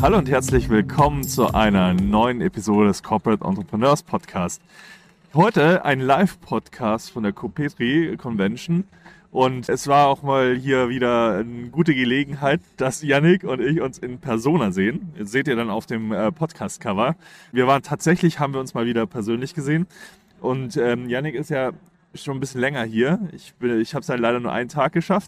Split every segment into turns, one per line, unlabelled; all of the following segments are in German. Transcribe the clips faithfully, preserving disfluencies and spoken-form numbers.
Hallo und herzlich willkommen zu einer neuen Episode des Corporate Entrepreneurs Podcast. Heute ein Live-Podcast von der Copetri Convention und es war auch mal hier wieder eine gute Gelegenheit, dass Yannick und ich uns in Persona sehen. Das seht ihr dann auf dem Podcast-Cover. Wir waren tatsächlich, haben wir uns mal wieder persönlich gesehen und ähm, Yannick ist ja schon ein bisschen länger hier. Ich, bin, ich habe es halt leider nur einen Tag geschafft,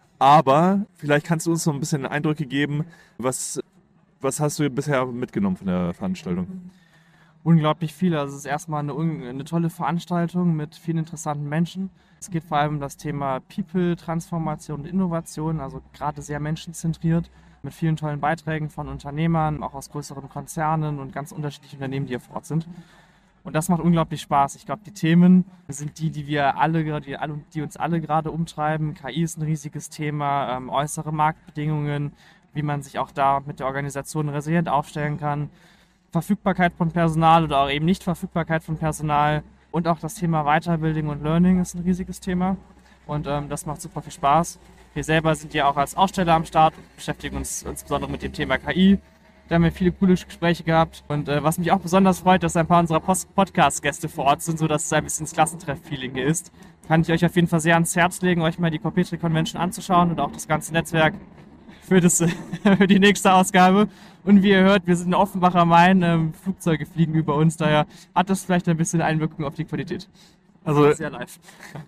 aber vielleicht kannst du uns so ein bisschen Eindrücke geben, was... Was hast du bisher mitgenommen von der Veranstaltung?
Unglaublich viel. Also es ist erstmal eine, eine tolle Veranstaltung mit vielen interessanten Menschen. Es geht vor allem um das Thema People, Transformation und Innovation, also gerade sehr menschenzentriert, mit vielen tollen Beiträgen von Unternehmern, auch aus größeren Konzernen und ganz unterschiedlichen Unternehmen, die hier vor Ort sind. Und das macht unglaublich Spaß. Ich glaube, die Themen sind die, die wir alle, die, die uns alle gerade umtreiben. K I ist ein riesiges Thema, ähm, äußere Marktbedingungen, wie man sich auch da mit der Organisation resilient aufstellen kann, Verfügbarkeit von Personal oder auch eben Nicht-Verfügbarkeit von Personal und auch das Thema Weiterbildung und Learning ist ein riesiges Thema und ähm, das macht super viel Spaß. Wir selber sind ja auch als Aussteller am Start und beschäftigen uns insbesondere mit dem Thema K I. Da haben wir viele coole Gespräche gehabt und äh, was mich auch besonders freut, dass ein paar unserer Podcast-Gäste vor Ort sind, sodass es ein bisschen das Klassentreff-Feeling hier ist. Kann ich euch auf jeden Fall sehr ans Herz legen, euch mal die Copetri Convention anzuschauen und auch das ganze Netzwerk für, das, für die nächste Ausgabe. Und wie ihr hört, wir sind in Offenbach am Main, ähm, Flugzeuge fliegen über uns, daher hat das vielleicht ein bisschen Einwirkung auf die Qualität.
Also
sehr live.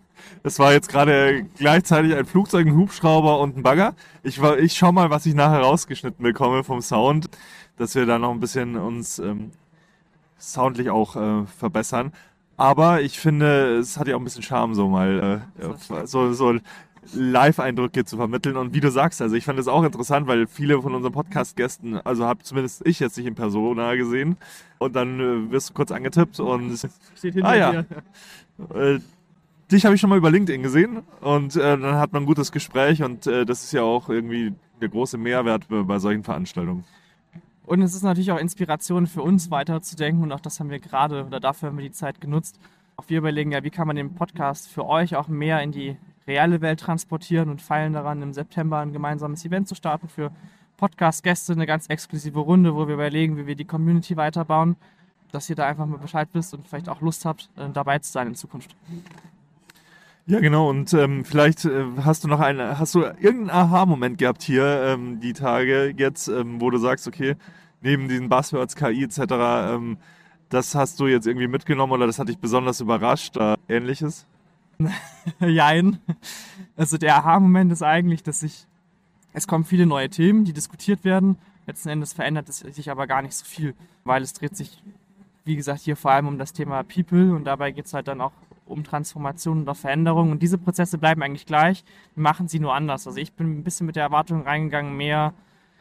Es war jetzt gerade gleichzeitig ein Flugzeug, ein Hubschrauber und ein Bagger. Ich, war, ich schau mal, was ich nachher rausgeschnitten bekomme vom Sound, dass wir da noch ein bisschen uns ähm, soundlich auch äh, verbessern. Aber ich finde, es hat ja auch ein bisschen Charme, so mal äh, so, so Live-Eindrücke zu vermitteln. Und wie du sagst, also ich fand das auch interessant, weil viele von unseren Podcast-Gästen, also habe zumindest ich jetzt nicht in Persona gesehen. Und dann äh, wirst du kurz angetippt und
steht hinter
ah, ja.
dir.
Äh, dich habe ich schon mal über LinkedIn gesehen und äh, dann hat man ein gutes Gespräch und äh, das ist ja auch irgendwie der große Mehrwert bei, bei solchen Veranstaltungen.
Und es ist natürlich auch Inspiration für uns weiterzudenken und auch das haben wir gerade, oder dafür haben wir die Zeit genutzt. Auch wir überlegen ja, wie kann man den Podcast für euch auch mehr in die reale Welt transportieren und feilen daran, im September ein gemeinsames Event zu starten für Podcast-Gäste, eine ganz exklusive Runde, wo wir überlegen, wie wir die Community weiterbauen, dass ihr da einfach mal Bescheid wisst und vielleicht auch Lust habt, dabei zu sein in Zukunft.
Ja, genau. Und ähm, vielleicht äh, hast du noch einen, hast du irgendeinen Aha-Moment gehabt hier ähm, die Tage jetzt, ähm, wo du sagst, okay, neben diesen Buzzwords, K I et cetera, ähm, das hast du jetzt irgendwie mitgenommen oder das hat dich besonders überrascht oder Ähnliches?
Jein. Also der Aha-Moment ist eigentlich, dass sich, es kommen viele neue Themen, die diskutiert werden. Letzten Endes verändert es sich aber gar nicht so viel, weil es dreht sich, wie gesagt, hier vor allem um das Thema People und dabei geht es halt dann auch um Transformation und Veränderung. Und diese Prozesse bleiben eigentlich gleich, wir machen sie nur anders. Also ich bin ein bisschen mit der Erwartung reingegangen, mehr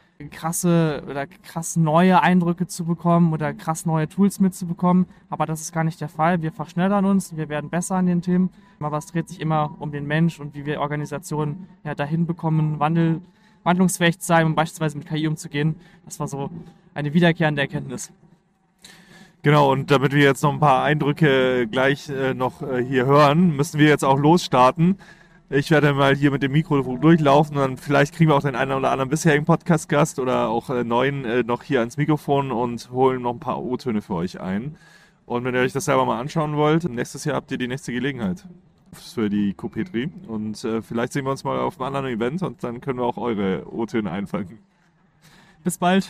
krasse oder krass neue Eindrücke zu bekommen oder krass neue Tools mitzubekommen. Aber das ist gar nicht der Fall. Wir verschnellern uns, wir werden besser an den Themen. Aber es dreht sich immer um den Mensch und wie wir Organisationen ja, dahin bekommen, Wandel, wandlungsfähig zu sein, um beispielsweise mit K I umzugehen. Das war so eine wiederkehrende Erkenntnis.
Genau, und damit wir jetzt noch ein paar Eindrücke gleich äh, noch äh, hier hören, müssen wir jetzt auch losstarten. Ich werde mal hier mit dem Mikro durchlaufen und dann vielleicht kriegen wir auch den einen oder anderen bisherigen Podcast-Gast oder auch äh, neuen äh, noch hier ans Mikrofon und holen noch ein paar O-Töne für euch ein. Und wenn ihr euch das selber mal anschauen wollt, nächstes Jahr habt ihr die nächste Gelegenheit für die Copetri. Und äh, vielleicht sehen wir uns mal auf einem anderen Event und dann können wir auch eure O-Töne einfangen.
Bis bald.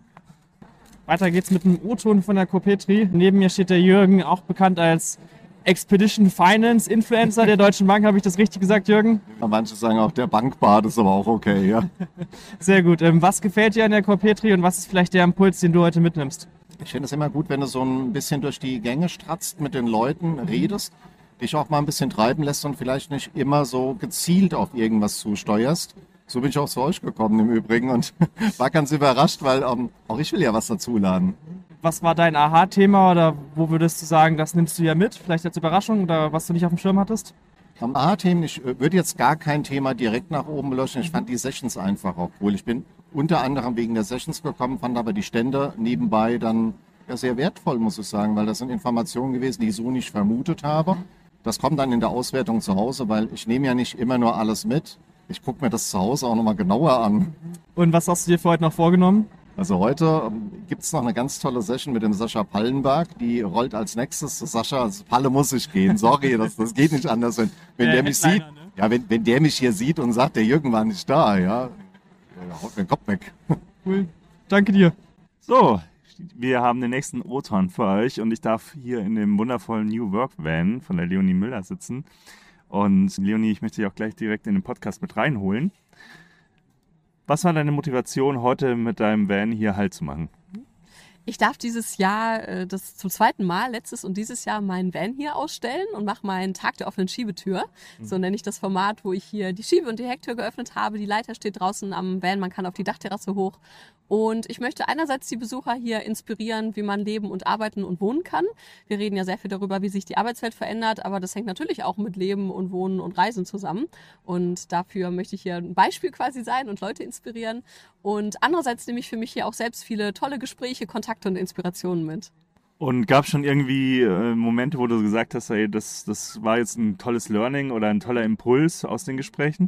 Weiter geht's mit einem O-Ton von der Copetri. Neben mir steht der Jürgen, auch bekannt als Expedition Finance Influencer der Deutschen Bank. Habe ich das richtig gesagt, Jürgen?
Manche sagen auch der Bankbart, ist aber auch okay, ja.
Sehr gut. Was gefällt dir an der Copetri und was ist vielleicht der Impuls, den du heute mitnimmst?
Ich finde es immer gut, wenn du so ein bisschen durch die Gänge stratzt, mit den Leuten redest, dich auch mal ein bisschen treiben lässt und vielleicht nicht immer so gezielt auf irgendwas zusteuerst. So bin ich auch zu euch gekommen im Übrigen und war ganz überrascht, weil ähm, auch ich will ja was dazulernen.
Was war dein Aha-Thema oder wo würdest du sagen, das nimmst du ja mit, vielleicht als Überraschung oder was du nicht auf dem Schirm hattest?
Am Aha-Themen, ich würde jetzt gar kein Thema direkt nach oben beleuchten. Ich fand die Sessions einfach auch cool. Ich bin unter anderem wegen der Sessions gekommen, fand aber die Stände nebenbei dann ja, sehr wertvoll, muss ich sagen, weil das sind Informationen gewesen, die ich so nicht vermutet habe. Das kommt dann in der Auswertung zu Hause, weil ich nehme ja nicht immer nur alles mit. Ich gucke mir das zu Hause auch nochmal genauer an.
Und was hast du dir für heute noch vorgenommen?
Also heute gibt es noch eine ganz tolle Session mit dem Sascha Pallenberg, die rollt als nächstes. Sascha, Palle muss ich gehen, sorry, das, das geht nicht anders. Wenn, wenn der mich sieht, ja, wenn, wenn der mich hier sieht und sagt, der Jürgen war nicht da, ja, der haut mir den Kopf weg.
Cool. Danke dir.
So, wir haben den nächsten O-Ton für euch und ich darf hier in dem wundervollen New Work Van von der Leonie Müller sitzen. Und Leonie, ich möchte dich auch gleich direkt in den Podcast mit reinholen. Was war deine Motivation, heute mit deinem Van hier Halt zu machen?
Ich darf dieses Jahr, äh, das zum zweiten Mal, letztes und dieses Jahr, meinen Van hier ausstellen und mache meinen Tag der offenen Schiebetür. Mhm. So nenne ich das Format, wo ich hier die Schiebe- und die Hecktür geöffnet habe. Die Leiter steht draußen am Van, man kann auf die Dachterrasse hoch. Und ich möchte einerseits die Besucher hier inspirieren, wie man leben und arbeiten und wohnen kann. Wir reden ja sehr viel darüber, wie sich die Arbeitswelt verändert, aber das hängt natürlich auch mit Leben und Wohnen und Reisen zusammen. Und dafür möchte ich hier ein Beispiel quasi sein und Leute inspirieren. Und andererseits nehme ich für mich hier auch selbst viele tolle Gespräche, Kontakte und Inspirationen mit.
Und gab es schon irgendwie äh, Momente, wo du gesagt hast, ey, das, das war jetzt ein tolles Learning oder ein toller Impuls aus den Gesprächen?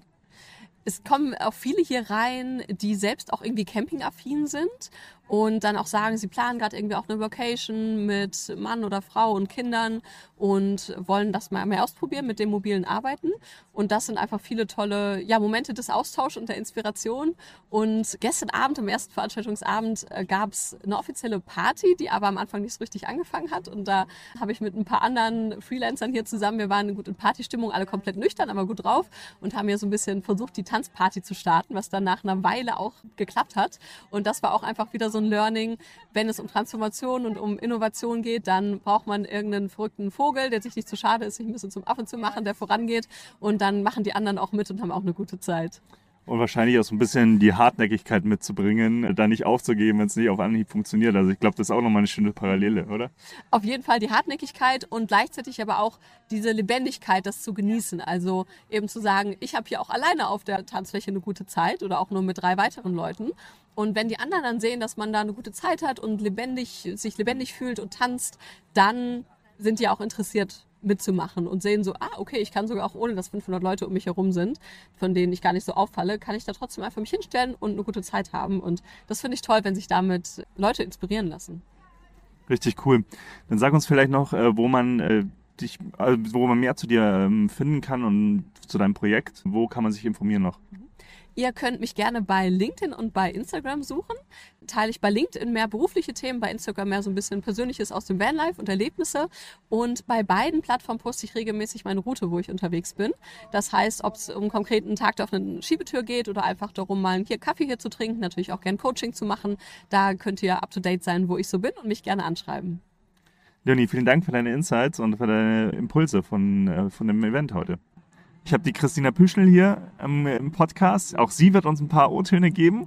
Es kommen auch viele hier rein, die selbst auch irgendwie campingaffin sind und dann auch sagen, sie planen gerade irgendwie auch eine Vacation mit Mann oder Frau und Kindern und wollen das mal mehr ausprobieren mit dem mobilen Arbeiten. Und das sind einfach viele tolle ja, Momente des Austauschs und der Inspiration. Und gestern Abend, am ersten Veranstaltungsabend, äh, gab es eine offizielle Party, die aber am Anfang nicht so richtig angefangen hat. Und da habe ich mit ein paar anderen Freelancern hier zusammen, wir waren gut in Partystimmung, alle komplett nüchtern, aber gut drauf und haben hier so ein bisschen versucht, die Tanzparty zu starten, was dann nach einer Weile auch geklappt hat. Und das war auch einfach wieder so ein Learning, wenn es um Transformation und um Innovation geht, dann braucht man irgendeinen verrückten Vogel, der sich nicht zu schade ist, sich ein bisschen zum Affen zu machen, der vorangeht. Und dann machen die anderen auch mit und haben auch eine gute Zeit.
Und wahrscheinlich auch so ein bisschen die Hartnäckigkeit mitzubringen, da nicht aufzugeben, wenn es nicht auf Anhieb funktioniert. Also ich glaube, das ist auch nochmal eine schöne Parallele, oder?
Auf jeden Fall die Hartnäckigkeit und gleichzeitig aber auch diese Lebendigkeit, das zu genießen. Also eben zu sagen, ich habe hier auch alleine auf der Tanzfläche eine gute Zeit oder auch nur mit drei weiteren Leuten. Und wenn die anderen dann sehen, dass man da eine gute Zeit hat und lebendig, sich lebendig fühlt und tanzt, dann sind die auch interessiert mitzumachen und sehen so, ah, okay, ich kann sogar auch, ohne dass fünfhundert Leute um mich herum sind, von denen ich gar nicht so auffalle, kann ich da trotzdem einfach mich hinstellen und eine gute Zeit haben. Und das finde ich toll, wenn sich damit Leute inspirieren lassen.
Richtig cool. Dann sag uns vielleicht noch, wo man äh, dich, also wo man mehr zu dir ähm, finden kann und zu deinem Projekt. Wo kann man sich informieren noch?
Ihr könnt mich gerne bei LinkedIn und bei Instagram suchen. Teile ich bei LinkedIn mehr berufliche Themen, bei Instagram mehr so ein bisschen Persönliches aus dem Vanlife und Erlebnisse. Und bei beiden Plattformen poste ich regelmäßig meine Route, wo ich unterwegs bin. Das heißt, ob es um einen konkreten Tag auf eine Schiebetür geht oder einfach darum, mal einen Kaffee hier zu trinken, natürlich auch gern Coaching zu machen. Da könnt ihr up to date sein, wo ich so bin und mich gerne anschreiben.
Leonie, vielen Dank für deine Insights und für deine Impulse von, äh, von dem Event heute. Ich habe die Christina Püschel hier ähm, im Podcast. Auch sie wird uns ein paar O-Töne geben.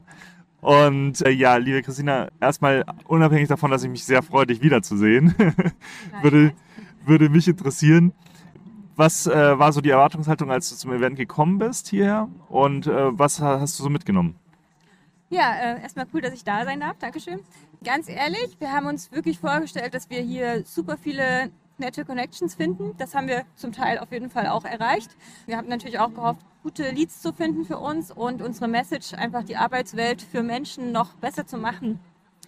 Und äh, ja, liebe Christina, erstmal unabhängig davon, dass ich mich sehr freue, dich wiederzusehen, würde, würde mich interessieren, was äh, war so die Erwartungshaltung, als du zum Event gekommen bist hierher und äh, was hast du so mitgenommen?
Ja, äh, erstmal cool, dass ich da sein darf. Dankeschön. Ganz ehrlich, wir haben uns wirklich vorgestellt, dass wir hier super viele nette Connections finden. Das haben wir zum Teil auf jeden Fall auch erreicht. Wir haben natürlich auch gehofft, gute Leads zu finden für uns und unsere Message, einfach die Arbeitswelt für Menschen noch besser zu machen,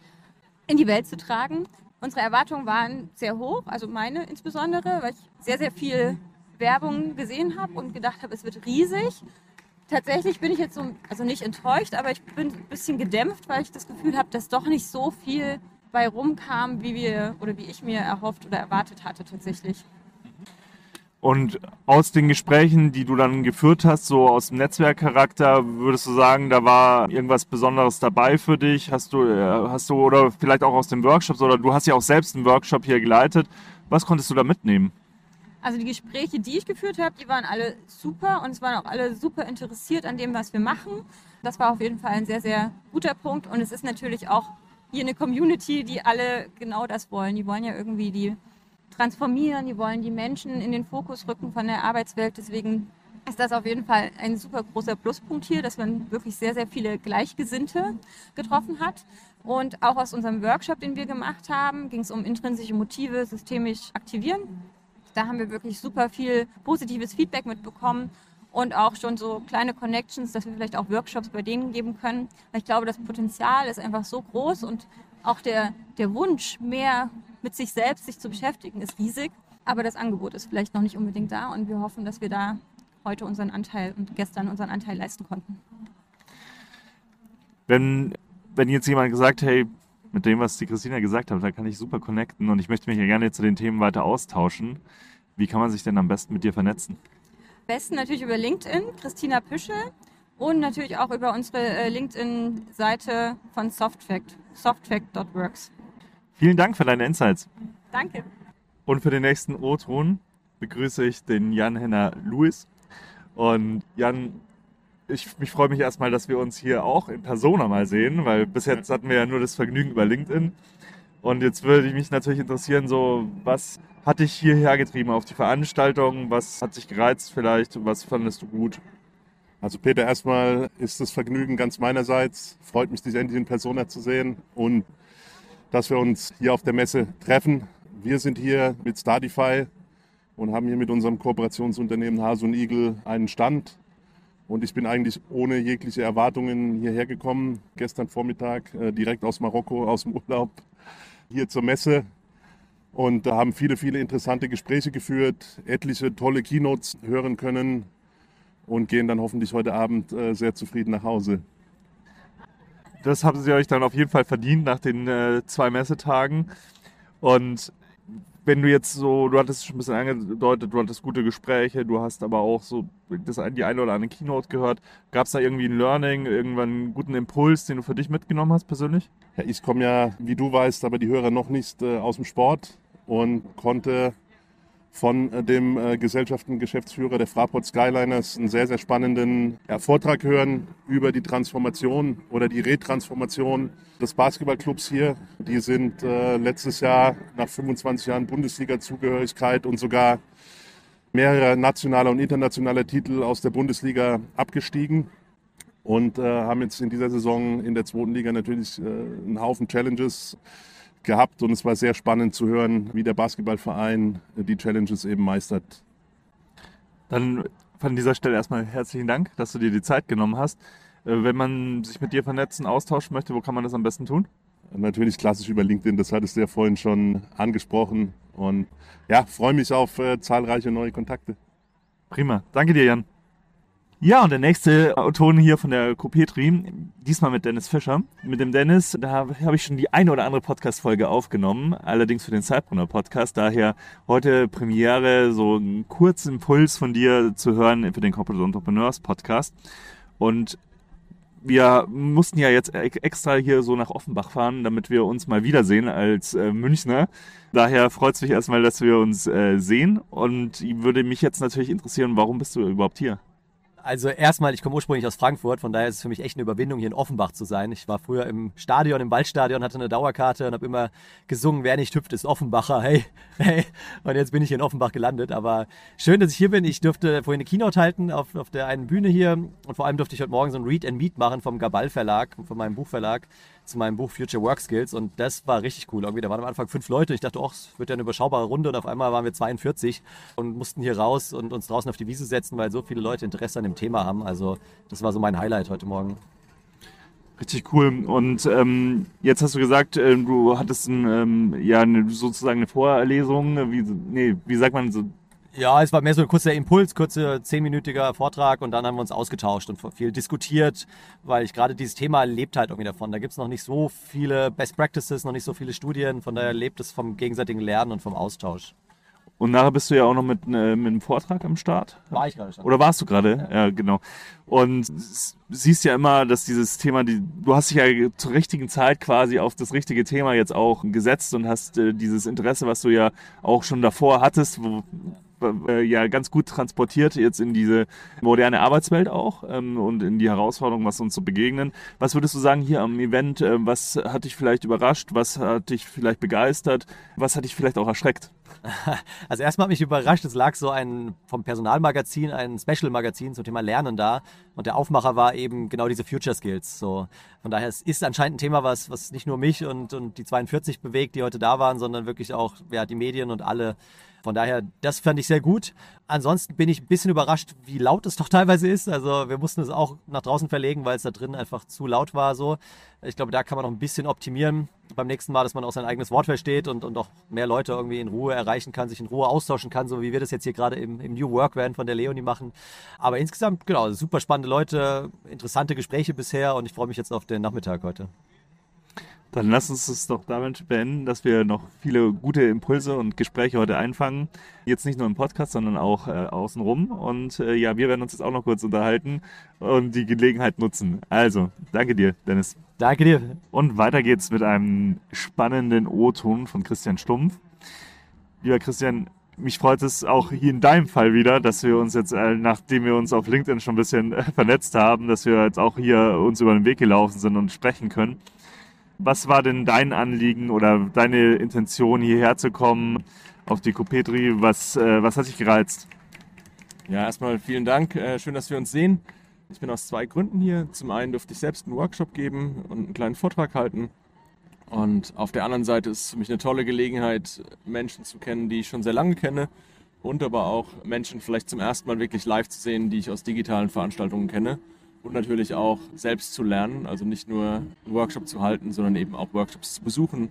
in die Welt zu tragen. Unsere Erwartungen waren sehr hoch, also meine insbesondere, weil ich sehr, sehr viel Werbung gesehen habe und gedacht habe, es wird riesig. Tatsächlich bin ich jetzt so, also nicht enttäuscht, aber ich bin ein bisschen gedämpft, weil ich das Gefühl habe, dass doch nicht so viel bei rumkam, wie wir oder wie ich mir erhofft oder erwartet hatte tatsächlich.
Und aus den Gesprächen, die du dann geführt hast, so aus dem Netzwerkcharakter, würdest du sagen, da war irgendwas Besonderes dabei für dich? Hast du, hast du oder vielleicht auch aus den Workshops oder du hast ja auch selbst einen Workshop hier geleitet. Was konntest du da mitnehmen?
Also die Gespräche, die ich geführt habe, die waren alle super und es waren auch alle super interessiert an dem, was wir machen. Das war auf jeden Fall ein sehr, sehr guter Punkt und es ist natürlich auch hier eine Community, die alle genau das wollen. Die wollen ja irgendwie die transformieren, die wollen die Menschen in den Fokus rücken von der Arbeitswelt. Deswegen ist das auf jeden Fall ein super großer Pluspunkt hier, dass man wirklich sehr, sehr viele Gleichgesinnte getroffen hat. Und auch aus unserem Workshop, den wir gemacht haben, ging es um intrinsische Motive systemisch aktivieren. Da haben wir wirklich super viel positives Feedback mitbekommen. und auch schon so kleine Connections, dass wir vielleicht auch Workshops bei denen geben können. Weil ich glaube, das Potenzial ist einfach so groß und auch der, der Wunsch, mehr mit sich selbst sich zu beschäftigen, ist riesig. Aber das Angebot ist vielleicht noch nicht unbedingt da und wir hoffen, dass wir da heute unseren Anteil und gestern unseren Anteil leisten konnten.
Wenn, wenn jetzt jemand gesagt, hey, mit dem, was die Christina gesagt hat, da kann ich super connecten und ich möchte mich ja gerne zu den Themen weiter austauschen. Wie kann man sich denn am besten mit dir vernetzen?
Am besten natürlich über LinkedIn, Christina Püschel, und natürlich auch über unsere äh, LinkedIn-Seite von Softfact, softfact punkt works.
Vielen Dank für deine Insights.
Danke.
Und für den nächsten O-Ton begrüße ich den Jan-Henner Lewis. Und Jan, ich, ich freue mich erstmal, dass wir uns hier auch in Persona mal sehen, weil bis jetzt hatten wir ja nur das Vergnügen über LinkedIn. Und jetzt würde mich natürlich interessieren, so, was hat dich hierher getrieben auf die Veranstaltung? Was hat dich gereizt vielleicht? Was fandest du gut?
Also Peter, erstmal ist das Vergnügen ganz meinerseits. Freut mich, dich endlich in Persona zu sehen und dass wir uns hier auf der Messe treffen. Wir sind hier mit Stardify und haben hier mit unserem Kooperationsunternehmen Hase und Igel einen Stand. Und ich bin eigentlich ohne jegliche Erwartungen hierher gekommen, gestern Vormittag äh, direkt aus Marokko, aus dem Urlaub, hier zur Messe. Und da haben viele, viele interessante Gespräche geführt, etliche tolle Keynotes hören können und gehen dann hoffentlich heute Abend äh, sehr zufrieden nach Hause.
Das haben sie euch dann auf jeden Fall verdient nach den äh, zwei Messetagen. Und wenn du jetzt so, du hattest es schon ein bisschen angedeutet, du hattest gute Gespräche, du hast aber auch so das, die eine oder andere Keynote gehört. Gab es da irgendwie ein Learning, irgendwann einen guten Impuls, den du für dich mitgenommen hast persönlich?
Ja, ich komme ja, wie du weißt, aber die Hörer noch nicht äh, aus dem Sport und konnte von äh, dem äh, Gesellschaften-Geschäftsführer der Fraport Skyliners einen sehr, sehr spannenden ja, Vortrag hören über die Transformation oder die Retransformation des Basketballclubs hier. Die sind äh, letztes Jahr nach fünfundzwanzig Jahren Bundesliga-Zugehörigkeit und sogar mehrere nationale und internationale Titel aus der Bundesliga abgestiegen und äh, haben jetzt in dieser Saison in der zweiten Liga natürlich äh, einen Haufen Challenges gehabt und es war sehr spannend zu hören, wie der Basketballverein die Challenges eben meistert.
Dann von dieser Stelle erstmal herzlichen Dank, dass du dir die Zeit genommen hast. Wenn man sich mit dir vernetzen, austauschen möchte, wo kann man das am besten tun?
Natürlich klassisch über LinkedIn, das hattest du ja vorhin schon angesprochen und ja, freue mich auf äh, zahlreiche neue Kontakte.
Prima, danke dir, Jan. Ja, und der nächste Ton hier von der Copetri, diesmal mit Dennis Fischer. Mit dem Dennis, da habe ich schon die eine oder andere Podcast-Folge aufgenommen, allerdings für den Zeitbrunner-Podcast. Daher heute Premiere, so einen kurzen Impuls von dir zu hören für den Corporate Entrepreneurs Podcast. Und wir mussten ja jetzt extra hier so nach Offenbach fahren, damit wir uns mal wiedersehen als äh, Münchner. Daher freut es mich erstmal, dass wir uns äh, sehen. Und würde mich jetzt natürlich interessieren, warum bist du überhaupt hier?
Also erstmal, ich komme ursprünglich aus Frankfurt, von daher ist es für mich echt eine Überwindung, hier in Offenbach zu sein. Ich war früher im Stadion, im Waldstadion, hatte eine Dauerkarte und habe immer gesungen, wer nicht hüpft, ist Offenbacher, hey, hey. Und jetzt bin ich hier in Offenbach gelandet, aber schön, dass ich hier bin. Ich durfte vorhin eine Keynote halten auf, auf der einen Bühne hier und vor allem durfte ich heute Morgen so ein Read and Meet machen vom Gabal Verlag, von meinem Buchverlag, zu meinem Buch Future Work Skills und das war richtig cool. Irgendwie, da waren am Anfang fünf Leute. Ich dachte, oh, es wird ja eine überschaubare Runde und auf einmal waren wir zweiundvierzig und mussten hier raus und uns draußen auf die Wiese setzen, weil so viele Leute Interesse an dem Thema haben. Also das war so mein Highlight heute Morgen.
Richtig cool. Und ähm, jetzt hast du gesagt, äh, du hattest ein, ähm, ja eine, sozusagen eine Vorlesung. Wie, nee, wie sagt man so?
Ja, es war mehr so ein kurzer Impuls, kurzer zehnminütiger Vortrag und dann haben wir uns ausgetauscht und viel diskutiert, weil ich gerade dieses Thema lebt halt irgendwie davon. Da gibt es noch nicht so viele Best Practices, noch nicht so viele Studien, von daher lebt es vom gegenseitigen Lernen und vom Austausch.
Und nachher bist du ja auch noch mit, äh, mit einem Vortrag am Start.
War ich gerade schon.
Oder warst du gerade? Ja. ja, genau. Und siehst ja immer, dass dieses Thema, die, du hast dich ja zur richtigen Zeit quasi auf das richtige Thema jetzt auch gesetzt und hast äh, dieses Interesse, was du ja auch schon davor hattest, wo, äh, ja ganz gut transportiert jetzt in diese moderne Arbeitswelt auch ähm, und in die Herausforderungen, was uns so begegnen. Was würdest du sagen hier am Event? Äh, was hat dich vielleicht überrascht? Was hat dich vielleicht begeistert? Was hat dich vielleicht auch erschreckt?
Also erstmal hat mich überrascht, es lag so ein vom Personalmagazin, ein Special-Magazin zum Thema Lernen da und der Aufmacher war eben genau diese Future Skills. So. Von daher es ist anscheinend ein Thema, was, was nicht nur mich und, und die zweiundvierzig bewegt, die heute da waren, sondern wirklich auch ja, die Medien und alle Von daher, das fand ich sehr gut. Ansonsten bin ich ein bisschen überrascht, wie laut es doch teilweise ist. Also wir mussten es auch nach draußen verlegen, weil es da drin einfach zu laut war. So. Ich glaube, da kann man noch ein bisschen optimieren beim nächsten Mal, dass man auch sein eigenes Wort versteht und, und auch mehr Leute irgendwie in Ruhe erreichen kann, sich in Ruhe austauschen kann, so wie wir das jetzt hier gerade im, im New Work Van von der Leonie machen. Aber insgesamt, genau, super spannende Leute, interessante Gespräche bisher und ich freue mich jetzt auf den Nachmittag heute.
Dann lass uns es doch damit beenden, dass wir noch viele gute Impulse und Gespräche heute einfangen. Jetzt nicht nur im Podcast, sondern auch äh, außenrum. Und äh, ja, wir werden uns jetzt auch noch kurz unterhalten und die Gelegenheit nutzen. Also, danke dir, Dennis.
Danke dir.
Und weiter geht's mit einem spannenden O-Ton von Christian Stumpf. Lieber Christian, mich freut es auch hier in deinem Fall wieder, dass wir uns jetzt, äh, nachdem wir uns auf LinkedIn schon ein bisschen äh, vernetzt haben, dass wir jetzt auch hier uns über den Weg gelaufen sind und sprechen können. Was war denn dein Anliegen oder deine Intention, hierher zu kommen auf die Copetri? Was, äh, was hat dich gereizt?
Ja, erstmal vielen Dank. Äh, schön, dass wir uns sehen. Ich bin aus zwei Gründen hier. Zum einen durfte ich selbst einen Workshop geben und einen kleinen Vortrag halten. Und auf der anderen Seite ist es für mich eine tolle Gelegenheit, Menschen zu kennen, die ich schon sehr lange kenne. Und aber auch Menschen vielleicht zum ersten Mal wirklich live zu sehen, die ich aus digitalen Veranstaltungen kenne. Und natürlich auch selbst zu lernen, also nicht nur einen Workshop zu halten, sondern eben auch Workshops zu besuchen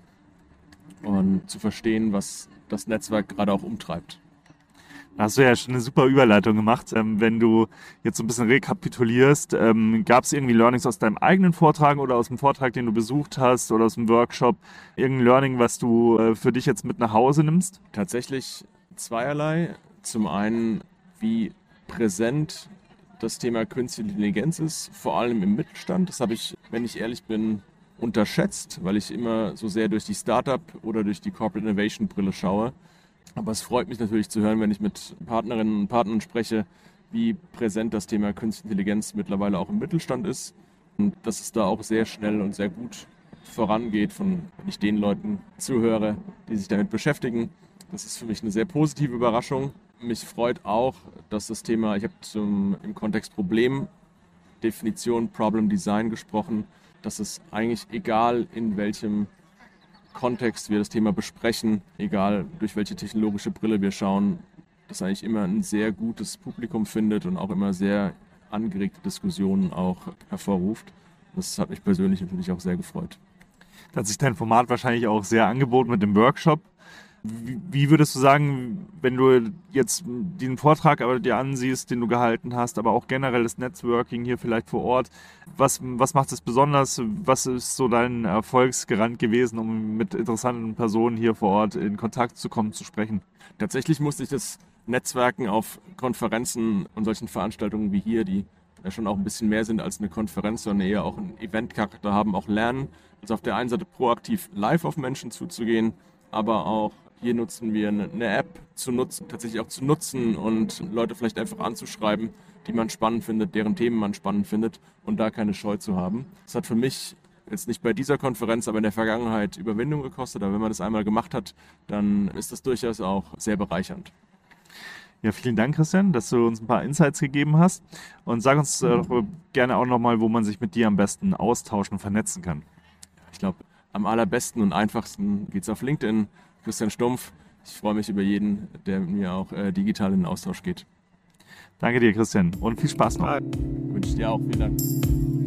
und zu verstehen, was das Netzwerk gerade auch umtreibt.
Da hast du ja schon eine super Überleitung gemacht. Ähm, wenn du jetzt so ein bisschen rekapitulierst, ähm, gab es irgendwie Learnings aus deinem eigenen Vortrag oder aus dem Vortrag, den du besucht hast oder aus dem Workshop? Irgendein Learning, was du äh, für dich jetzt mit nach Hause nimmst?
Tatsächlich zweierlei. Zum einen, wie präsent das Thema Künstliche Intelligenz ist, vor allem im Mittelstand. Das habe ich, wenn ich ehrlich bin, unterschätzt, weil ich immer so sehr durch die Startup- oder durch die Corporate Innovation-Brille schaue. Aber es freut mich natürlich zu hören, wenn ich mit Partnerinnen und Partnern spreche, wie präsent das Thema Künstliche Intelligenz mittlerweile auch im Mittelstand ist. Und dass es da auch sehr schnell und sehr gut vorangeht, von wenn ich den Leuten zuhöre, die sich damit beschäftigen. Das ist für mich eine sehr positive Überraschung. Mich freut auch, dass das Thema, ich habe zum, im Kontext Problemdefinition, Problem Design gesprochen, dass es eigentlich egal in welchem Kontext wir das Thema besprechen, egal durch welche technologische Brille wir schauen, das eigentlich immer ein sehr gutes Publikum findet und auch immer sehr angeregte Diskussionen auch hervorruft. Das hat mich persönlich natürlich auch sehr gefreut.
Da hat sich dein Format wahrscheinlich auch sehr angeboten mit dem Workshop. Wie würdest du sagen, wenn du jetzt den Vortrag aber dir ansiehst, den du gehalten hast, aber auch generell das Networking hier vielleicht vor Ort, was, was macht es besonders? Was ist so dein Erfolgsgarant gewesen, um mit interessanten Personen hier vor Ort in Kontakt zu kommen, zu sprechen?
Tatsächlich musste ich das Netzwerken auf Konferenzen und solchen Veranstaltungen wie hier, die ja schon auch ein bisschen mehr sind als eine Konferenz, sondern eher auch einen Eventcharakter haben, auch lernen. Also auf der einen Seite proaktiv live auf Menschen zuzugehen, aber auch hier nutzen wir eine App zu nutzen, tatsächlich auch zu nutzen und Leute vielleicht einfach anzuschreiben, die man spannend findet, deren Themen man spannend findet und da keine Scheu zu haben. Das hat für mich jetzt nicht bei dieser Konferenz, aber in der Vergangenheit Überwindung gekostet. Aber wenn man das einmal gemacht hat, dann ist das durchaus auch sehr bereichernd.
Ja, vielen Dank, Christian, dass du uns ein paar Insights gegeben hast. Und sag uns äh, gerne auch nochmal, wo man sich mit dir am besten austauschen und vernetzen kann.
Ich glaube, am allerbesten und einfachsten geht es auf LinkedIn. Christian Stumpf. Ich freue mich über jeden, der mit mir auch äh, digital in den Austausch geht.
Danke dir, Christian, und viel Spaß noch.
Wünsche dir auch. Vielen Dank.